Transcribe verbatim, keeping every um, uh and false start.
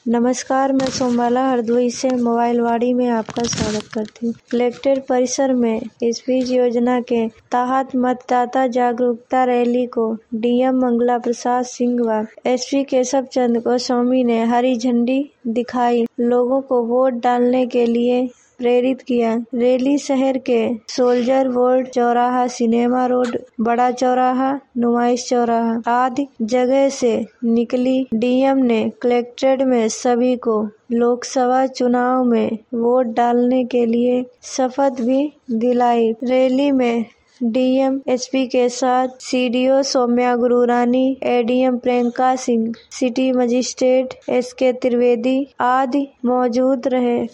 नमस्कार, मैं सोमबाला हरदोई से मोबाइल वाड़ी में आपका स्वागत करती हूँ। कलेक्ट्रेट परिसर में स्पीच योजना के तहत मतदाता जागरूकता रैली को डीएम मंगला प्रसाद सिंह व एसपी केशव चंद्र गोस्वामी ने हरी झंडी दिखाई लोगों को वोट डालने के लिए प्रेरित किया। रैली शहर के सोल्जर बोर्ड चौराहा, सिनेमा रोड, बड़ा चौराहा, नुमाइश चौराहा आदि जगह से निकली। डीएम ने कलेक्ट्रेट में सभी को लोकसभा चुनाव में वोट डालने के लिए शपथ भी दिलाई। रैली में डीएम, एसपी के साथ CDO Saumya Gururani, ADM Priyanka Singh, city magistrate SK Trivedi आदि मौजूद रहे।